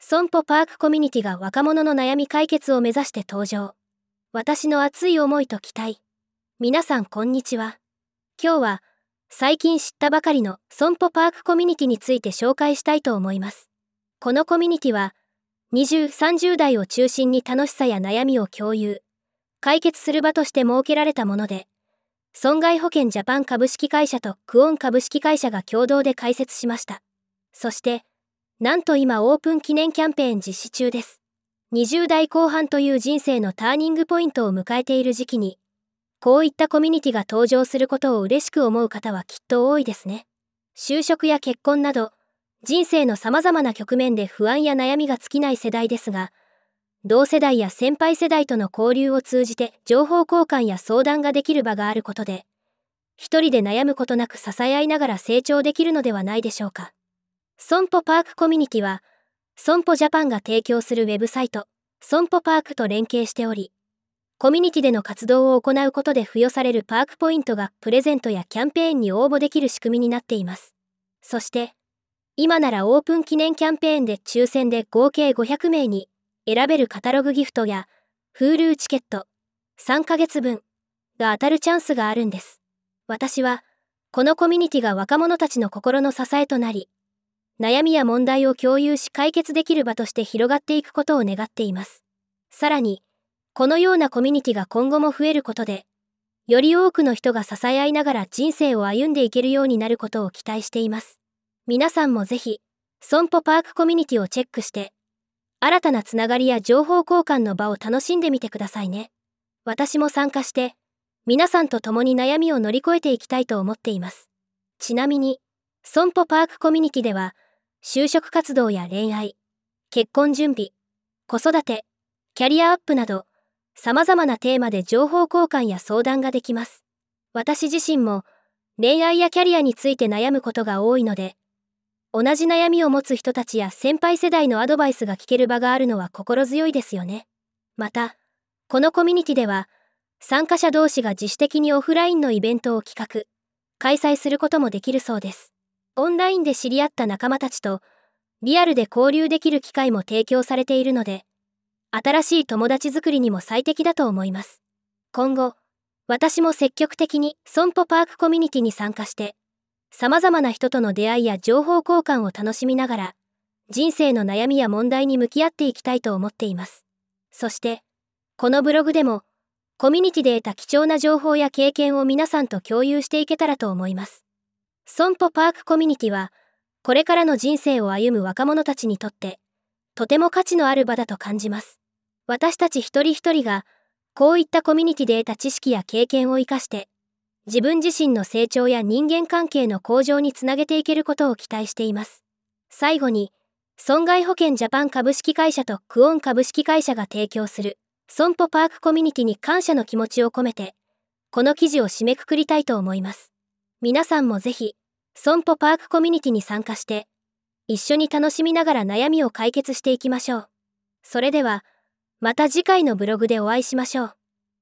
損保パークコミュニティが若者の悩み解決を目指して登場。私の熱い思いと期待。皆さんこんにちは。今日は最近知ったばかりの損保パークコミュニティについて紹介したいと思います。このコミュニティは20、30代を中心に楽しさや悩みを共有、解決する場として設けられたもので、損害保険ジャパン株式会社とクオン株式会社が共同で開設しました。そして、なんと今オープン記念キャンペーン実施中です。20代後半という人生のターニングポイントを迎えている時期に、こういったコミュニティが登場することを嬉しく思う方はきっと多いですね。就職や結婚など、人生の様々な局面で不安や悩みが尽きない世代ですが、同世代や先輩世代との交流を通じて情報交換や相談ができる場があることで、一人で悩むことなく支え合いながら成長できるのではないでしょうか。損保パークコミュニティは、損保ジャパンが提供するウェブサイト、損保パークと連携しており、コミュニティでの活動を行うことで付与されるパークポイントがプレゼントやキャンペーンに応募できる仕組みになっています。そして、今ならオープン記念キャンペーンで抽選で合計500名に選べるカタログギフトや Hulu チケット3ヶ月分が当たるチャンスがあるんです。私は、このコミュニティが若者たちの心の支えとなり、悩みや問題を共有し解決できる場として広がっていくことを願っています。さらに、このようなコミュニティが今後も増えることで、より多くの人が支え合いながら人生を歩んでいけるようになることを期待しています。皆さんもぜひ、損保パークコミュニティをチェックして、新たなつながりや情報交換の場を楽しんでみてくださいね。私も参加して、皆さんと共に悩みを乗り越えていきたいと思っています。ちなみに、損保パークコミュニティでは、就職活動や恋愛、結婚準備、子育て、キャリアアップなど、様々なテーマで情報交換や相談ができます。私自身も、恋愛やキャリアについて悩むことが多いので、同じ悩みを持つ人たちや先輩世代のアドバイスが聞ける場があるのは心強いですよね。また、このコミュニティでは、参加者同士が自主的にオフラインのイベントを企画、開催することもできるそうです。オンラインで知り合った仲間たちと、リアルで交流できる機会も提供されているので、新しい友達作りにも最適だと思います。今後、私も積極的に損保パークコミュニティに参加して、様々な人との出会いや情報交換を楽しみながら、人生の悩みや問題に向き合っていきたいと思っています。そして、このブログでも、コミュニティで得た貴重な情報や経験を皆さんと共有していけたらと思います。損保パークコミュニティは、これからの人生を歩む若者たちにとって、とても価値のある場だと感じます。私たち一人一人が、こういったコミュニティで得た知識や経験を生かして、自分自身の成長や人間関係の向上につなげていけることを期待しています。最後に、損害保険ジャパン株式会社とクオン株式会社が提供する、損保パークコミュニティに感謝の気持ちを込めて、この記事を締めくくりたいと思います。皆さんもぜひ、損保パークコミュニティに参加して、一緒に楽しみながら悩みを解決していきましょう。それでは、また次回のブログでお会いしましょう。